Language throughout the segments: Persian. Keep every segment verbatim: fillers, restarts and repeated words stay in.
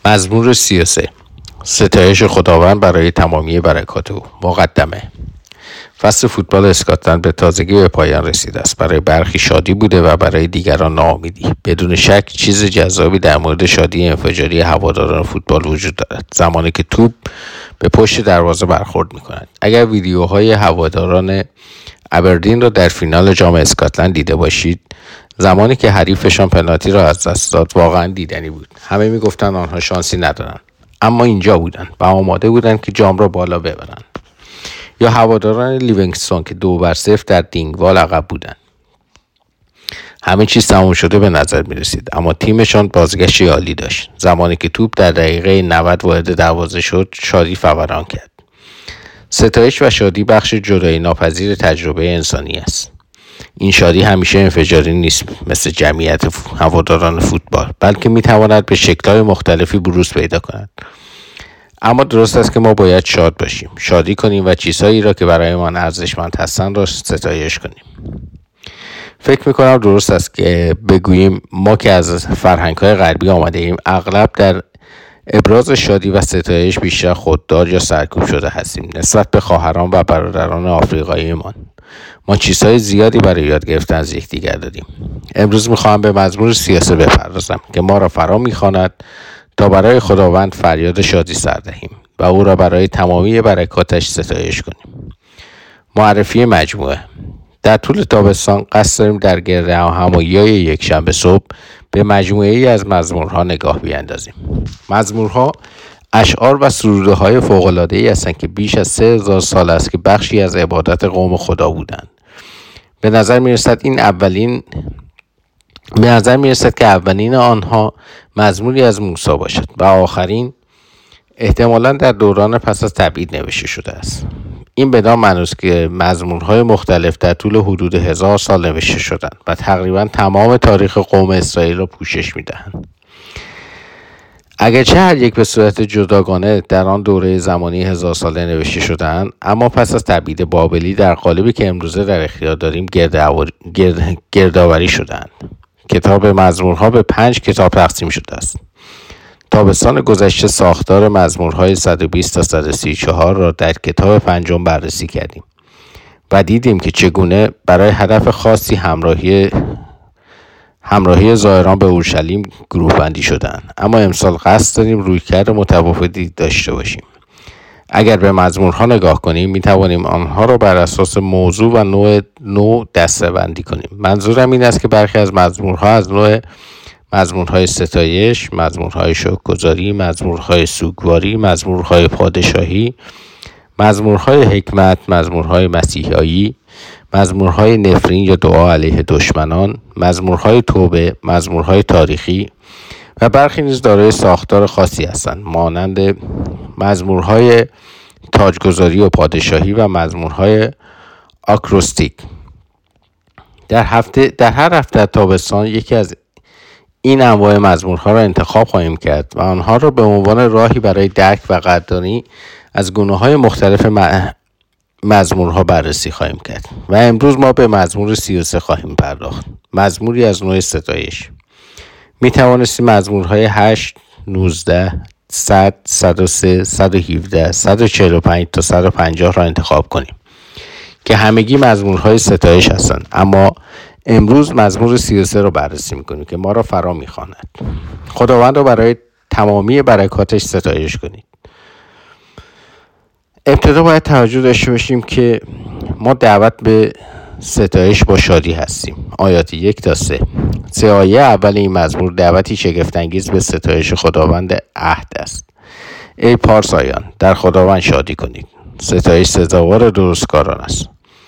مزمور سی و سه. ستایش خداوند برای تمامی برکات او. مقدمه. فصل فوتبال اسکاتلند به تازگی به پایان رسیده است. برای برخی شادی بوده و برای دیگران ناامیدی. بدون شک چیز جذابی در مورد شادی انفجاری هواداران فوتبال وجود دارد، زمانی که توپ به پشت دروازه برخورد می‌کند. اگر ویدیوهای هواداران ابردین را در فینال جام اسکاتلند دیده باشید، زمانی که حریفشان پنالتی را از دست داد واقعا دیدنی بود. همه میگفتند آنها شانسی ندارند، اما اینجا بودند و آماده بودند که جام را بالا ببرند. یا هواداران لیوینگستون که دو بر صفر در دینگوال عقب بودند. همه چیز تمام شده به نظر می رسید، اما تیمشان بازگشتی عالی داشت. زمانی که توپ در دقیقه نود وارد دروازه شد، شادی فوران کرد. ستایش و شادی بخش جدایی ناپذیر تجربه انسانی است. این شادی همیشه انفجاری نیست مثل جمعیت هواداران فوتبال، بلکه می تواند به شکل‌های مختلفی بروز پیدا کند. اما درست است که ما باید شاد باشیم، شادی کنیم و چیزهایی را که برای ما ارزشمند هستند را ستایش کنیم. فکر می‌کنم درست است که بگوییم ما که از فرهنگ‌های غربی آمده ایم، اغلب در ابراز شادی و ستایش بیشتر خوددار یا سرکوب شده هستیم نسبت به خواهران و برادران آفریقاییمان. ما چیزهای زیادی برای یاد گرفتن از یکدیگر داریم. امروز می‌خواهم به مزمور سی و سه بپردازم که ما را فرا می‌خواند تا برای خداوند فریاد شادی سر دهیم و او را برای تمامی برکاتش ستایش کنیم. معرفی مجموعه. در طول تابستان قصد داریم در گرد همایی‌های یک شنبه صبح به مجموعه‌ای از مزمورها نگاه بیاندازیم. مزمورها اشعار و سروده‌های فوق‌العاده‌ای هستند که بیش از سه هزار سال است که بخشی از عبادت قوم خدا بودند. به نظر می‌رسد این اولین به نظر می‌رسد که اولین آنها مزموری از موسی باشد و آخرین احتمالاً در دوران پس از تبعید نوشته شده است. این بدان معنی است که مزمورهای مختلف در طول حدود هزار سال نوشته شدند و تقریباً تمام تاریخ قوم اسرائیل را پوشش می‌دهند. اگرچه هر یک به صورت جداگانه در آن دوره زمانی هزار ساله نوشته شدند، اما پس از تبعید بابلی در قالبی که امروزه در اختیار داریم گرد گردآوری شدند. کتاب مزمورها به پنج کتاب تقسیم شده است. تابستان گذشته ساختار مزمورهای صد و بیست تا صد و سی و چهار را در کتاب پنجم بررسی کردیم و دیدیم که چگونه برای هدف خاصی همراهی همراهی زائران به اورشلیم گروه بندی شدند. اما امسال قصد داریم رویکرد متفاوتی داشته باشیم. اگر به مزمورها نگاه کنیم می توانیم آنها را بر اساس موضوع و نوع نوع دسته‌بندی کنیم. منظورم این است که برخی از مزمورها از نوع مزمورهای ستایش، مزمورهای شکرگزاری، مزمورهای سوگواری، مزمورهای پادشاهی، مزمورهای حکمت، مزمورهای مسیحایی، مزمورهای نفرین یا دعا علیه دشمنان، مزمورهای توبه، مزمورهای تاریخی و برخی نیز دارای ساختار خاصی هستند، مانند مزمورهای تاجگذاری و پادشاهی و مزمورهای آکروستیک. در هفته در هر هفته تابستان یکی از این انواع مزمورها را انتخاب خواهیم کرد و آنها را به عنوان راهی برای درک و قدردانی از گونه‌های مختلف مزمورها بررسی خواهیم کرد. و امروز ما به مزمور سی و سه خواهیم پرداخت. مزموری از نوع ستایش. می توانستیم مزمورهای هشت، نوزده، صد، صد و سه، صد و هفده، صد و چهل و پنج تا صد و پنجاه را انتخاب کنیم که همگی مزمورهای ستایش هستند، اما امروز مزمور سی و سه را بررسی می‌کنیم که ما را فرا می‌خواند. خداوند را برای تمامی برکاتش ستایش کنید. ابتدا باید توجه داشته باشیم که ما دعوت به ستایش با شادی هستیم. آیات یک تا سه. سه آیه اول این مزمور دعوتی شگفت‌انگیز به ستایش خداوند عهد است. ای پارسایان، در خداوند شادی کنید. ستایش سزاوار درستکاران است.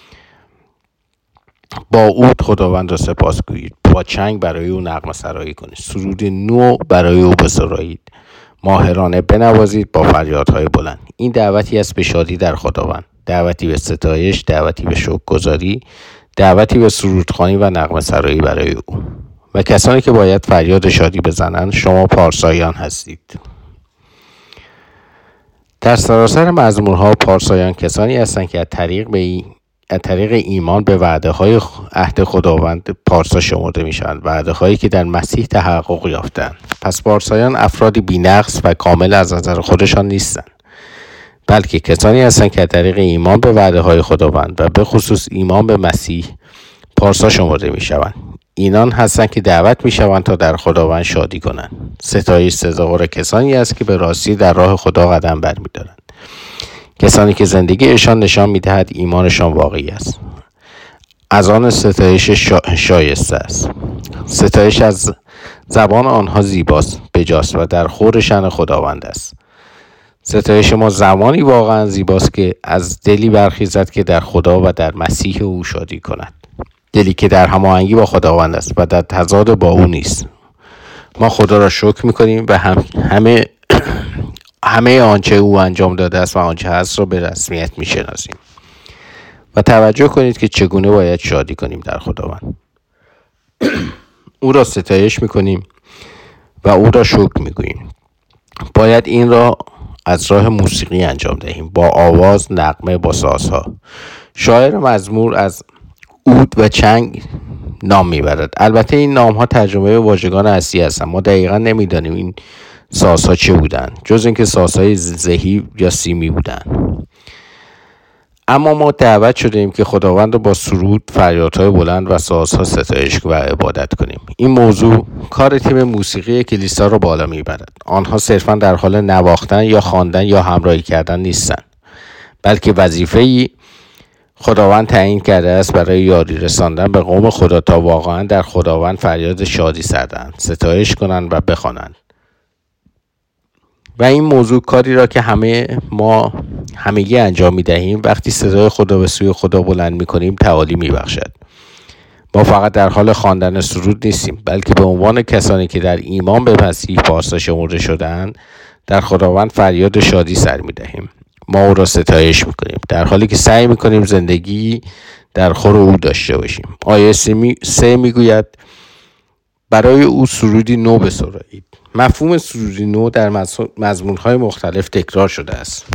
با عود خداوند را سپاس گویید، با چنگ برای او نغمه سرایی کنید، سرود نو برای او بسرایید، ماهرانه بنوازید با فریادهای بلند. این دعوتی است به شادی در خداوند، دعوتی به ستایش، دعوتی به شکرگزاری، دعوتی به سرودخوانی و نغمه سرایی برای او. و کسانی که باید فریاد شادی بزنند شما پارسایان هستید. در سراسر مزمورها پارسایان کسانی هستند که از طریق به این از طریق ایمان به وعده های عهد خداوند پارسا شمرده می شوند، وعده هایی که در مسیح تحقق یافتند. پس پارسایان افرادی بی‌نقص و کامل از نظر خودشان نیستند، بلکه کسانی هستند که از طریق ایمان به وعده های خداوند و به خصوص ایمان به مسیح پارسا شمرده می شوند. اینان هستند که دعوت می شوند تا در خداوند شادی کنند. ستایش سزاوار کسانی است که به راستی در راه خدا قدم برمی‌دارند، کسانی که زندگیشان نشان می‌دهد ایمانشان واقعی است. از آن ستایش شا... شایسته است. ستایش از زبان آنها زیباست، بجاست و در خور شأن خداوند است. ستایش ما زمانی واقعا زیباست که از دلی برخیزد که در خدا و در مسیح او شادی کند. دلی که در هماهنگی با خداوند است و در تضاد با او نیست. ما خدا را شکر می‌کنیم و هم همه همه آنچه او انجام داده است و آنچه هست را به رسمیت می‌شناسیم. و توجه کنید که چگونه باید شادی کنیم در خداوند. او را ستایش می‌کنیم و او را شکر می‌گوییم. باید این را از راه موسیقی انجام دهیم، با آواز، نغمه، با سازها. شاعر مزمور از عود و چنگ نام میبرد. البته این نام‌ها ترجمه واژگان اصلی هستند. ما دقیقاً نمی‌دانیم این سازها چه بودند، جز اینکه سازهای زهی یا سیمی بودند. اما ما دعوت شدیم که خداوند را با سرود، فریادهای بلند و سازها ستایش و عبادت کنیم. این موضوع کار تیم موسیقی کلیسا را بالا میبرد. آنها صرفاً در حال نواختن یا خواندن یا همراهی کردن نیستند، بلکه وظیفه‌ای خداوند تعیین کرده است برای یاری رساندن به قوم خدا تا واقعاً در خداوند فریاد شادی سر دهند، ستایش کنند و بخوانند. و این موضوع کاری را که همه ما همگی انجام می‌دهیم وقتی صدای خدا به سوی خدا بلند می‌کنیم تعالی می‌بخشد. ما فقط در حال خواندن سرود نیستیم، بلکه به عنوان کسانی که در ایمان به مسیح پارسا شمرده شده‌اند در خداوند فریاد شادی سر می‌دهیم. ما او را ستایش می‌کنیم در حالی که سعی می‌کنیم زندگی در خور او داشته باشیم. آیه سه می‌گوید برای او سرودی نو بسرایید. مفهوم سرودی نو در مضمون‌های مختلف تکرار شده است.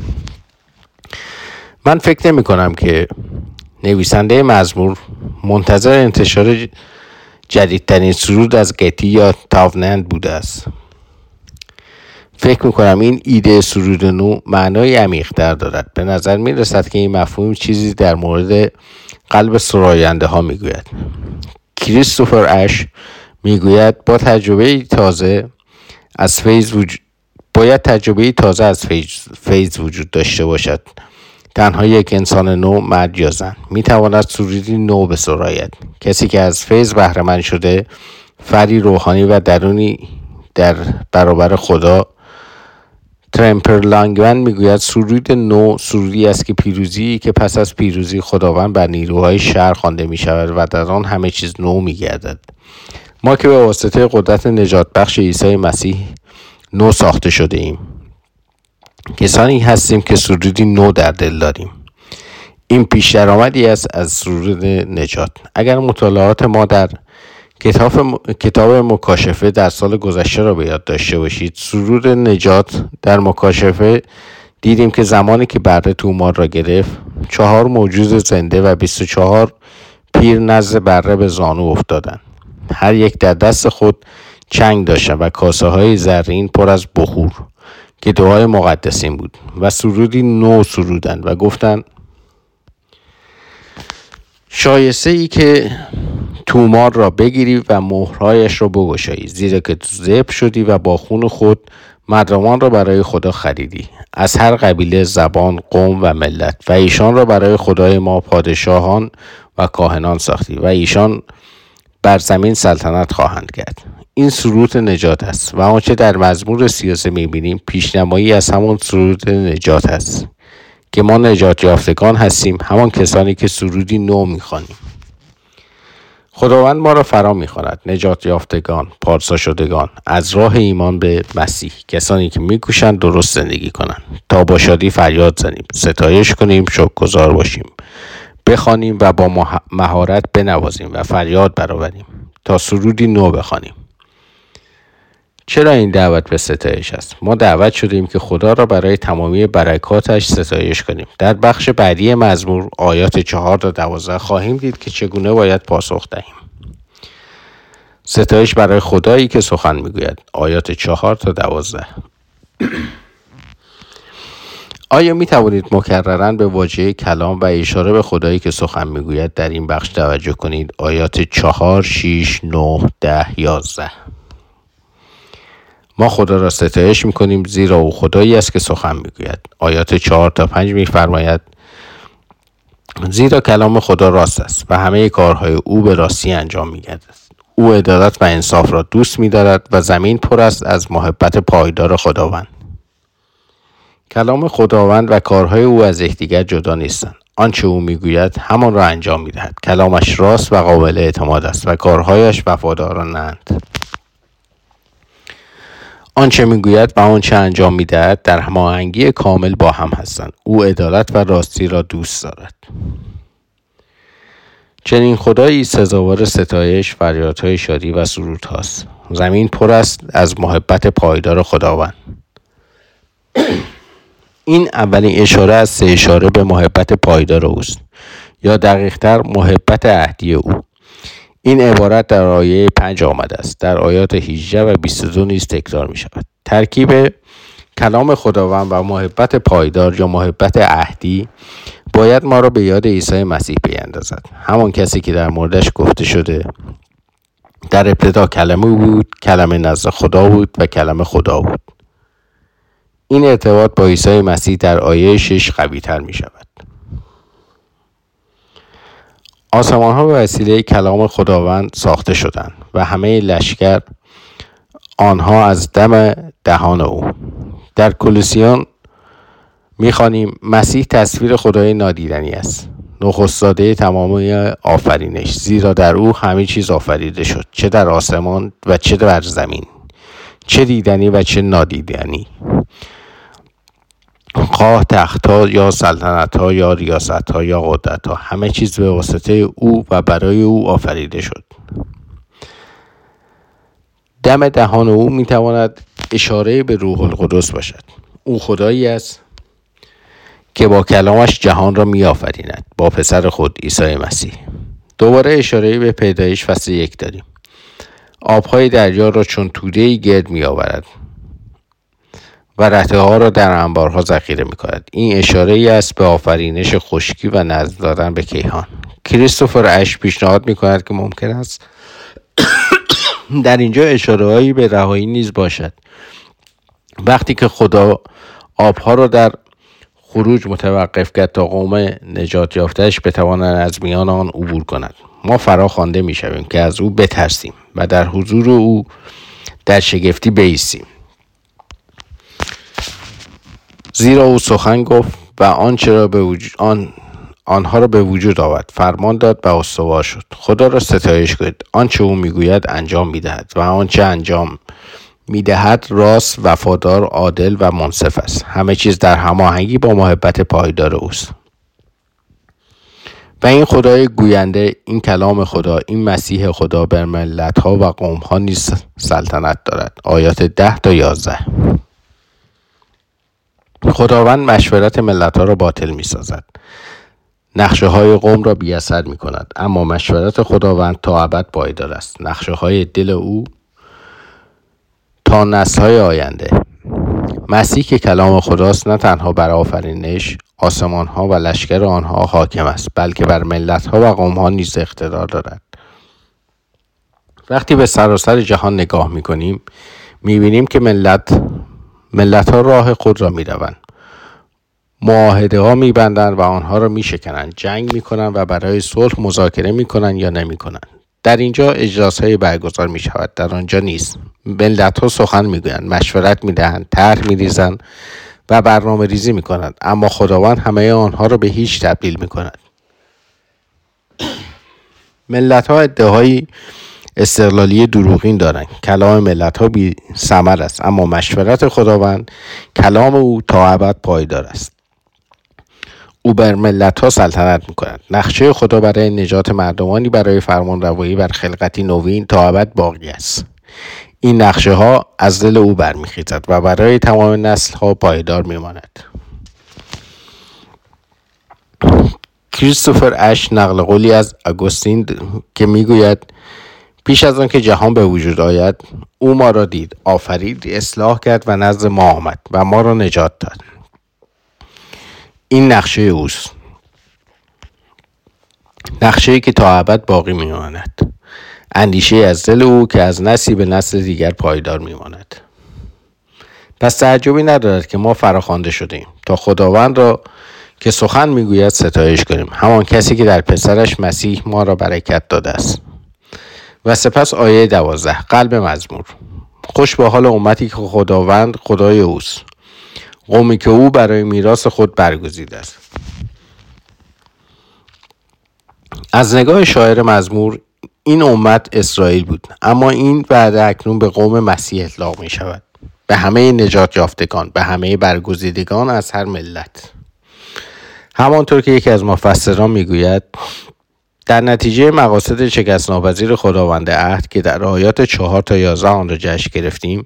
من فکر نمی کنم که نویسنده مزمور منتظر انتشار جدیدترین سرود از گتی یا تاونند بوده است. فکر می کنم این ایده سرود نو معنای عمیق‌تر دارد. به نظر می رسد که این مفهوم چیزی در مورد قلب سراینده ها می گوید. کریستوفر اش می گوید با تجربه تازه از فیض وجود باید تجربه تازه از فیض, فیض وجود داشته باشد. تنها یک انسان نو، مرد یا زن، می تواند سرودی نو بسراید. کسی که از فیض بهره مند شده فری روحانی و درونی در برابر خدا. ترمپر لانگمن میگوید سرود نو سرودی است که پیروزی که پس از پیروزی خداوند بر نیروهای شر خوانده می شود و در آن همه چیز نو می گردد. ما که به واسطه قدرت نجات بخش عیسی مسیح نو ساخته شده ایم. کسانی هستیم که سرودی نو در دل داریم. این پیش درآمدی است از سرود نجات. اگر مطالعات ما در کتاب کتاب مکاشفه در سال گذشته را به یاد داشته باشید، سرود نجات در مکاشفه دیدیم که زمانی که بره تومار را گرفت، چهار موجود زنده و بیست و چهار پیر نزد بره به زانو افتادند. هر یک در دست خود چنگ داشتند و کاسه های زرین پر از بخور که دعای مقدسین بود و سرودی نو سرودند و گفتند شایسته ای که تومار را بگیری و مهرهایش را بگشایی، زیرا که ذبح شدی و با خون خود مردمان را برای خدا خریدی، از هر قبیله، زبان، قوم و ملت، و ایشان را برای خدای ما پادشاهان و کاهنان ساختی و ایشان بر زمین سلطنت خواهند کرد. این سرود نجات است و آنچه در مزمور سی و سه می‌بینیم پیشنمایی از همان سرود نجات است که ما نجات یافتگان هستیم، همان کسانی که سرودی نو می‌خوانیم. خداوند ما را فرا می‌خواند، نجات یافتگان، پارسا شدگان، از راه ایمان به مسیح، کسانی که می‌کوشند درست زندگی کنند، تا با شادی فریاد زنیم، ستایش کنیم، شکرگزار باشیم، بخوانیم و با مهارت بنوازیم و فریاد برآوریم تا سرودی نو بخوانیم. چرا این دعوت به ستایش است؟ ما دعوت شدیم که خدا را برای تمامی برکاتش ستایش کنیم. در بخش بعدی مزمور آیات چهار تا دوازده خواهیم دید که چگونه باید پاسخ دهیم. ستایش برای خدایی که سخن میگوید. آیات چهار تا دوازده. آیا می توانید مکرراً به واژه کلام و اشاره به خدایی که سخن میگوید در این بخش توجه کنید؟ آیات چهار، شش، نه، ده، یازده. ما خدا را ستایش میکنیم زیرا او خدایی است که سخن میگوید. آیات چهار تا پنج میفرماید زیرا کلام خدا راست است و همه کارهای او به راستی انجام میگردد. او عدالت و انصاف را دوست می‌دارد و زمین پر است از محبت پایدار خداوند. کلام خداوند و کارهای او از یکدیگر جدا نیستند. آنچه او میگوید همان را انجام میدهد. کلامش راست و قابل اعتماد است و کارهایش وفادارانند. آنچه میگوید و آنچه انجام میدهد در هماهنگی کامل با هم هستند. او عدالت و راستی را دوست دارد. چنین خدایی سزاوار ستایش، فریادهای شادی و سرود هاست. زمین پر است از محبت پایدار خداوند. این اولین اشاره از سه اشاره به محبت پایدار اوست، یا دقیق‌تر محبت عهدی او. این عبارت در آیه پنج آمده است. در آیات هجده و بیست و دو نیز تکرار می شود. ترکیب کلام خداوند و محبت پایدار یا محبت عهدی باید ما را به یاد عیسی مسیح بیندازد. همان کسی که در موردش گفته شده در ابتدا کلمه بود، کلمه نزد خدا بود و کلمه خدا بود. این ارتباط با عیسی مسیح در آیه شش قوی تر می شود. آسمان ها به وسیله کلام خداوند ساخته شدند و همه لشکر آنها از دم دهان او. در کولوسیان می‌خوانیم مسیح تصویر خدای نادیدنی است، نخست‌زاده تمامی آفرینش، زیرا در او همه چیز آفریده شد، چه در آسمان و چه در زمین، چه دیدنی و چه نادیدنی، خواه تخت‌ها یا سلطنت‌ها یا ریاست‌ها یا قدرت‌ها، همه چیز به واسطه او و برای او آفریده شد. دم دهان او می‌تواند اشاره به روح القدس باشد. او خدایی است که با کلامش جهان را می‌آفریند با پسر خود عیسی مسیح. دوباره اشاره به پیدایش فصل یک داریم. آب‌های دریا را چون توده‌ای گرد می‌آورد و رته‌ها را در انبارها ذخیره می‌کند. این اشاره‌ای است به آفرینش خشکی و نزد دادن به کیهان. کریستوفر اش پیشنهاد می‌کند که ممکن است در اینجا اشاره‌هایی به رهایی نیز باشد. وقتی که خدا آب‌ها را در خروج متوقف کرد تا قوم نجات یافته‌اش بتوانند از میان آن عبور کنند، ما فرا خوانده می‌شویم که از او بترسیم و در حضور او در شگفتی بایستیم. زیرا او سخن گفت و آنچه را به وجود آن آنها را به وجود آورد، فرمان داد و استوار شد. خدا را ستایش کنید. آنچه او میگوید انجام میدهد و آنچه انجام میدهد راست، وفادار، عادل و منصف است. همه چیز در هماهنگی با محبت پایدار اوست. و این خدای گوینده، این کلام خدا، این مسیح خدا بر ملت‌ها و قوم‌ها نیز سلطنت دارد. آیات ده تا یازده. خداوند مشورت ملت‌ها را باطل می‌سازد. نقشه های قوم را بی اثر می کند، اما مشورت خداوند تا ابد پایدار است. نقشه های دل او تا نسل های آینده. مسیح که کلام خداست نه تنها بر آفرینش آسمان ها و لشکر آنها حاکم است، بلکه بر ملت ها و قوم ها نیز اقتدار دارد. وقتی به سراسر جهان نگاه می کنیم می بینیم که ملت ملت ها راه خود را می روند. معاهده ها می بندند و آنها را می شکنند، جنگ می کنند و برای صلح مذاکره می کنند یا نمی کنند. در اینجا اجلاس های برگزار می شود، در آنجا نیست. ملت ها سخن می گویند، مشورت می دهند، طرح می ریزند و برنامه ریزی می کنند، اما خداوند همه آنها را به هیچ تبدیل می کند. ملت ها ادعای استقلالی دروغین دارند. کلام ملت ها بی ثمر است، اما مشورت خداوند، کلام او تا ابد پایدار است. او بر ملت ها سلطنت می کند. نقشه خدا برای نجات مردمانی برای فرمان روایی بر خلقتی نوین تا ابد باقی است. این نقشه ها از دل او برمیخیزد و برای تمام نسل ها پایدار میماند. کریستوفر اش نقل قولی از آگوستین که میگوید پیش از آن که جهان به وجود آید او ما را دید، آفرید، اصلاح کرد و نزد ما آمد و ما را نجات داد. این نقشه اوست، نقشه‌ای که تا ابد باقی میماند، اندیشه از دل او که از نسلی به نسل دیگر پایدار میماند. پس تعجبی ندارد که ما فراخوانده شدیم تا خداوند را که سخن میگوید ستایش کنیم، همان کسی که در پسرش مسیح ما را برکت داده است. و سپس آیه دوازده، قلب مزمور. خوش به حال امتی که خداوند خدای اوست، قومی که او برای میراث خود برگزیده است. از نگاه شاعر مزمور این امت اسرائیل بود، اما این بعد اکنون به قوم مسیح اطلاق می شود، به همه نجات یافتگان، به همه برگزیدگان از هر ملت. همانطور که یکی از مفسران میگوید در نتیجه مقاصد شکست ناپذیر خداوند عهد که در آیات چهار تا یازده آن را جشن گرفتیم،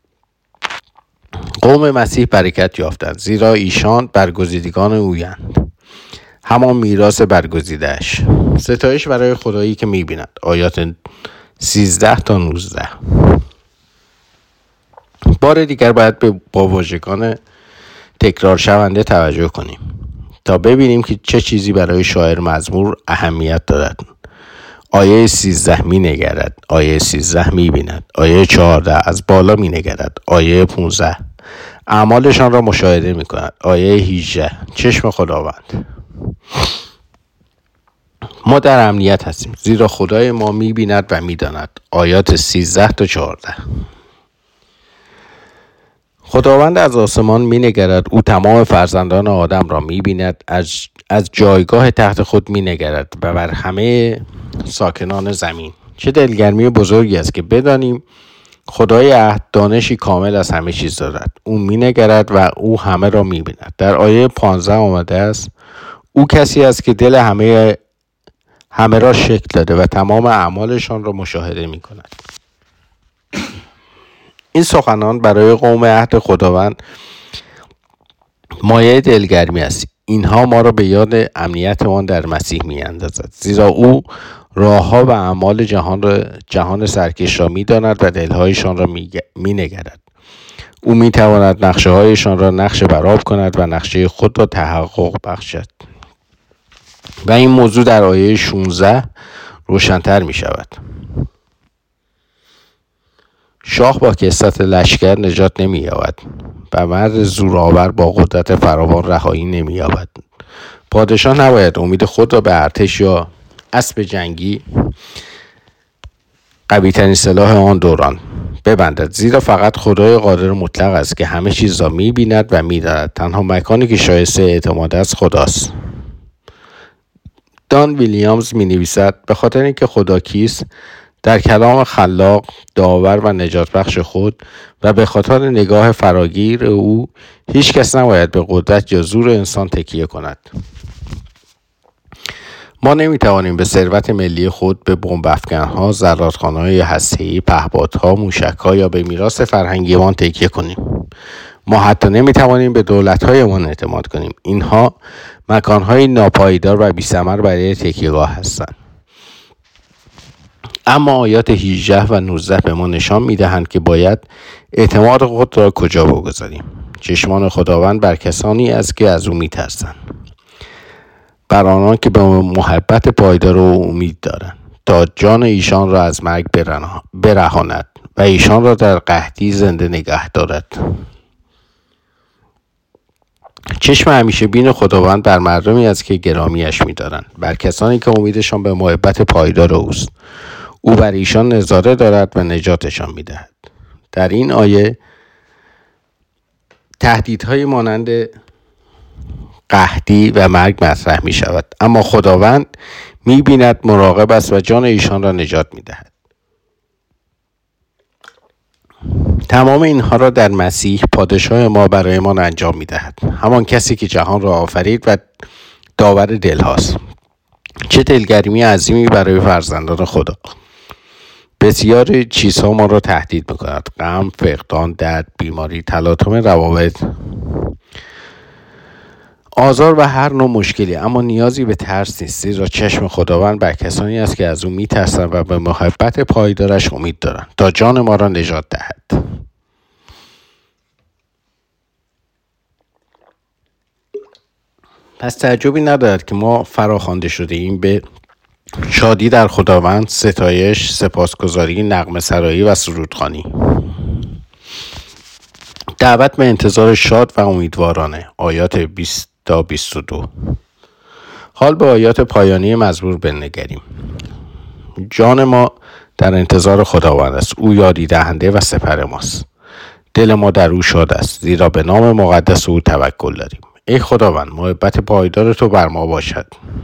قوم مسیح برکت یافتند، زیرا ایشان برگزیدگان اویند، همان میراث برگزیده‌اش. ستایش برای خدایی که می‌بیند. آیات سیزده تا نوزده. بار دیگر باید به با واژگان تکرار شونده توجه کنیم تا ببینیم که چه چیزی برای شاعر مزمور اهمیت دارد. آیه سیزده می نگرد، آیه سیزده می بیند، آیه چهارده از بالا می نگرد، آیه پانزده اعمالشان را مشاهده می کند، آیه هجده چشم خداوند. ما در امنیت هستیم زیرا خدای ما می بیند و می داند. آیات سیزده تا چهارده. خداوند از آسمان می نگرد، او تمام فرزندان آدم را می بیند، از, از جایگاه تحت خود می نگرد و بر همه ساکنان زمین. چه دلگرمی بزرگی است که بدانیم خدای عهد دانشی کامل از همه چیز دارد. او می نگرد و او همه را می بیند. در آیه پانزده آمده است او کسی است که دل همه همه را شکل داده و تمام اعمالشان را مشاهده می کند. این سخنان برای قوم عهد خداوند مایه دلگرمی است. اینها ما را به یاد امنیتمان در مسیح می اندازد، زیرا او راهها و اعمال جهان را جهان سرکش را می داند و دلهایشان را می نگرد. او می تواند نقشه هایشان را نقشه برآب کند و نقشه خود را تحقق بخشد. و این موضوع در آیه شانزده روشن‌تر می شود. شاه با کثرت لشکر نجات نمی یابد و مرد زورآور با قدرت فراوان رهایی نمی یابد. پادشاه نباید امید خود را به ارتش یا اسب جنگی، قوی ترین سلاح آن دوران، ببندد، زیرا فقط خدای قادر مطلق است که همه چیز را می بیند و می داند. تنها مکانی که شایسته اعتماد است خداست. دان ویلیامز می نویسد به خاطر اینکه خدا کیست در کلام خلاق، داور و نجات بخش خود و به خاطر نگاه فراگیر او هیچ کس نباید به قدرت یا زور انسان تکیه کند. ما نمی توانیم به ثروت ملی خود، به بمب افکن‌ها، زرادخانه‌های هسته‌ای، پهپادها، موشک‌ها یا به میراث فرهنگیمان تکیه کنیم. ما حتی نمی توانیم به دولت‌هایمان اعتماد کنیم. اینها مکان‌های ناپایدار و بی‌ثمر برای تکیه‌گاه هستند. اما آیات هجده و نوزده به ما نشان می‌دهند که باید اعتماد خود را کجا بگذاریم. چشمان خداوند بر کسانی است که از او می‌ترسند، بر آنان که به محبت پایدار و امید دارند، تا جان ایشان را از مرگ برهاند و ایشان را در قحطی زنده نگه دارد. چشم همیشه بین خداوند بر مردمی است که گرامیش می‌دارند، بر کسانی که امیدشان به محبت پایدار اوست. او بر ایشان نظاره دارد و نجاتشان می‌دهد. در این آیه تهدیدهای مانند قحطی و مرگ مطرح می شود، اما خداوند می بیند، مراقب است و جان ایشان را نجات می دهد. تمام اینها را در مسیح پادشاه ما برای ما انجام می دهد، همان کسی که جهان را آفرید و داور دل هاست. چه دلگرمی عظیمی برای فرزندان خدا. بسیار چیزها ما را تهدید میکند: غم، فقدان، درد، بیماری، تلاطم روابط، آزار و هر نوع مشکلی. اما نیازی به ترس نیست، زیرا چشم خداوند بر کسانی است که از او میترسند و به محبت پایدارش امید دارند تا جان ما را نجات دهد. پس تعجبی ندارد که ما فراخوانده شده ایم به شادی در خداوند، ستایش، سپاسگزاری، نغمه سرایی و سرودخوانی. دعوت به انتظار شاد و امیدوارانه. آیات بیست تا بیست و دو. حال به آیات پایانی مزمور بنگریم. جان ما در انتظار خداوند است، او یاری دهنده و سپر ماست. دل ما در او شاد است، زیرا به نام مقدس او توکل داریم. ای خداوند، محبت پایدار تو بر ما باشد،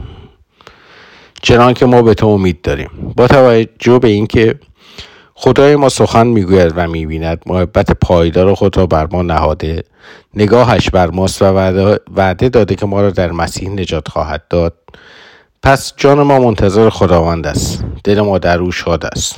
چنان که ما به تو امید داریم. با توجه به اینکه خدای ما سخن میگوید و میبیند، محبت پایدار خود را بر ما نهاده، نگاهش بر ماست و وعده داده که ما را در مسیح نجات خواهد داد. پس جان ما منتظر خداوند است، دل ما در او شاد است.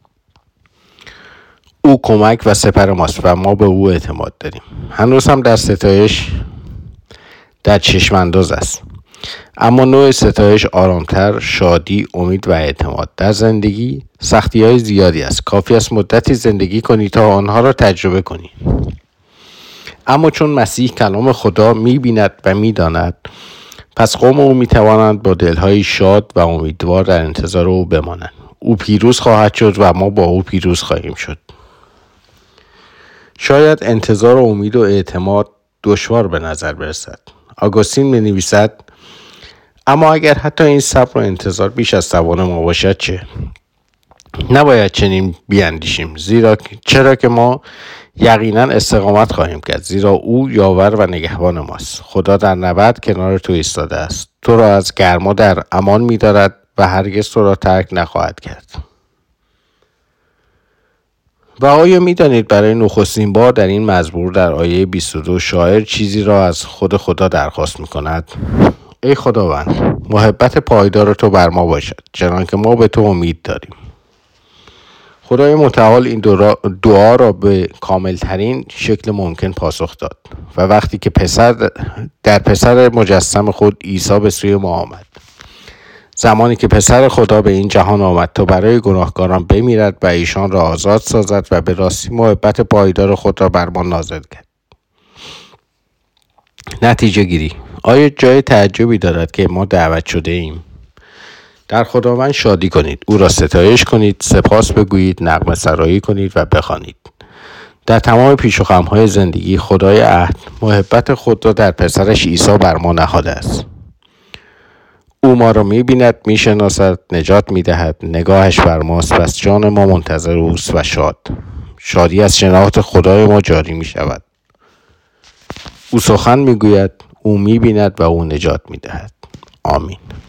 او کمک و سپر ماست و ما به او اعتماد داریم. هنوز هم در ستایش در چشم انداز است، اما نوع ستایش آرامتر، شادی، امید و اعتماد. در زندگی سختی های زیادی است، کافی است مدتی زندگی کنی تا آنها را تجربه کنی. اما چون مسیح کلام خدا می‌بیند و می‌داند، پس قوم او می‌توانند با دل‌های شاد و امیدوار در انتظار او بمانند. او پیروز خواهد شد و ما با او پیروز خواهیم شد. شاید انتظار و امید و اعتماد دشوار به نظر برسد. آگوستین می‌نویسد: اما اگر حتی این صبر و انتظار بیش از توان ما باشد چه؟ نباید چنین بیاندیشیم، زیرا چرا که ما یقینا استقامت خواهیم کرد، زیرا او یاور و نگهبان ماست. خدا در نبرد کنار تو ایستاده است، تو را از گرما در امان می‌دارد و هرگز تو را ترک نخواهد کرد. و آیا می‌دانید برای نخستین بار در این مزمور در آیه بیست و دو شاعر چیزی را از خود خدا درخواست می‌کند؟ ای خداوند، محبت پایدار تو بر ما باشد، چنان که ما به تو امید داریم. خدای متعال این دعا را به کاملترین شکل ممکن پاسخ داد و وقتی که پسر در پسر مجسم خود عیسی به سوی ما آمد. زمانی که پسر خدا به این جهان آمد تا برای گناهکاران بمیرد و ایشان را آزاد سازد و به راستی محبت پایدار خود را بر ما نازل کرد. نتیجه گیری: آیا جای تعجبی دارد که ما دعوت شده ایم؟ در خداوند شادی کنید، او را ستایش کنید، سپاس بگویید، نغمه سرایی کنید و بخوانید. در تمام پیش و خم‌های زندگی خدای عهد محبت خود را در پسرش عیسی بر ما نهاده است. او ما را می‌بیند، می‌شناسد، نجات می‌دهد، نگاهش بر ماست، پس جان ما منتظر اوست و شاد. شادی از شناخت خدای ما جاری می‌شود. او سخن می‌گوید، او می‌بیند و او نجات می‌دهد. آمین.